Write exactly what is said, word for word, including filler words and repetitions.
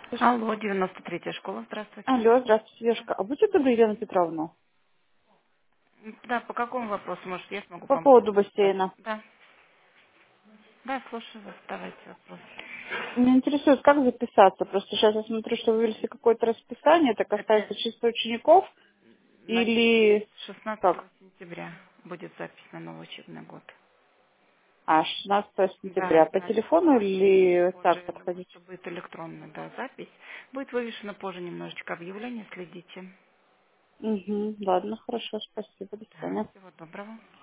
Алло, девяносто третья школа, здравствуйте. Алло, здравствуйте, девушка. А будьте добры, Елена Петровна, Да, по какому вопросу, может, я смогу по помочь поводу подсказать? бассейна. Да, да, слушаю вас, давайте вопрос. Меня интересует, как записаться. Просто сейчас я смотрю, что вы ввели какое-то расписание, так Это остается чисто учеников начиная или с шестнадцатого как? сентября будет запись на новый учебный год. А, шестнадцатого Да, сентября. По значит, телефону или позже, так я думаю, подходить? что будет электронная, да, запись. Будет вывешено позже немножечко объявление, следите. Угу, ладно, хорошо, спасибо, до Да, свидания. всего доброго.